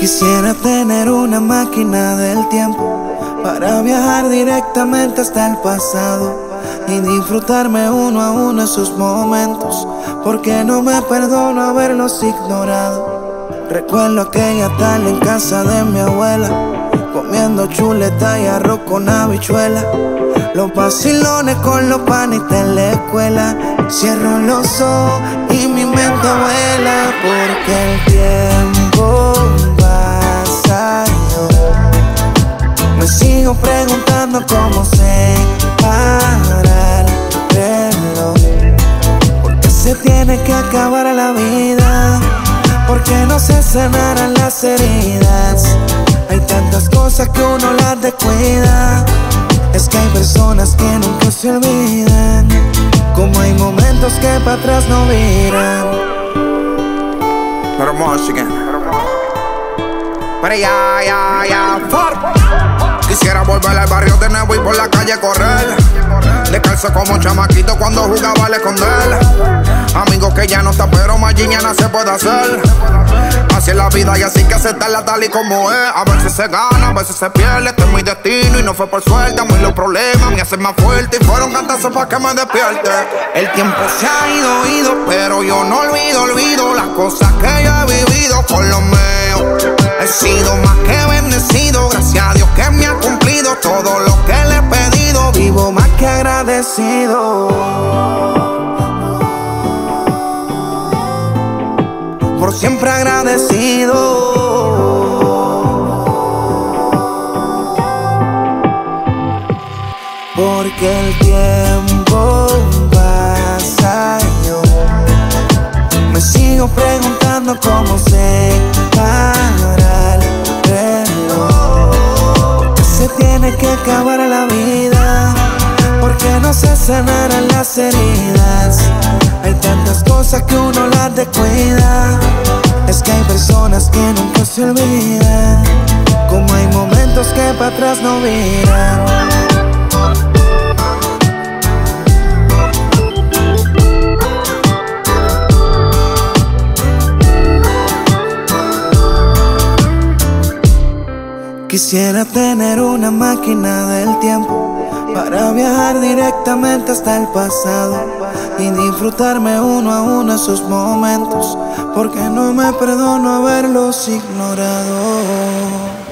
Quisiera tener una máquina del tiempo para viajar directamente hasta el pasado y disfrutarme uno a uno esos momentos, porque no me perdono haberlos ignorado. Recuerdo aquella tarde en casa de mi abuela, comiendo chuleta y arroz con habichuela, los vacilones con los panitas en la escuela. Cierro los ojos y mi mente vuela, porque el tiempo pasa yo me sigo preguntando cómo se para el reloj. ¿Por qué se tiene que acabar la vida? ¿Por qué no se sanarán las heridas? Hay tantas cosas que uno las descuida. Es que hay personas que nunca se olvidan, como hay momentos que para atrás no miran. Pero Michigan, pero ya, quisiera volver al barrio de nuevo y por la calle correr, descalzo como chamaquito cuando jugaba al esconder. Amigos que ya no está, pero mañana se puede hacer. Así es la vida y así que aceptarla tal y como es. A veces se gana, a veces se pierde. Este es mi destino y no fue por suerte. A mí los problemas me hacen más fuerte y fueron cantazos para que me despierte. El tiempo se ha ido, pero yo no olvido las cosas que yo he vivido por lo mío. He sido más que bendecido, gracias a Dios que me ha cumplido todo lo que le he pedido. Vivo más que agradecido, por siempre agradecido. Porque el tiempo pasa yo me sigo preguntando cómo se para el reloj. ¿Por qué se tiene que acabar la vida? ¿Por qué no se sanarán las heridas? Hay tantas cosas que uno las descuida. Es que hay personas que nunca se olvidan, como hay momentos que para atrás no miran. Quisiera tener una máquina del tiempo para viajar directamente hasta el pasado y disfrutarme uno a uno esos momentos, porque no me perdono haberlos ignorado.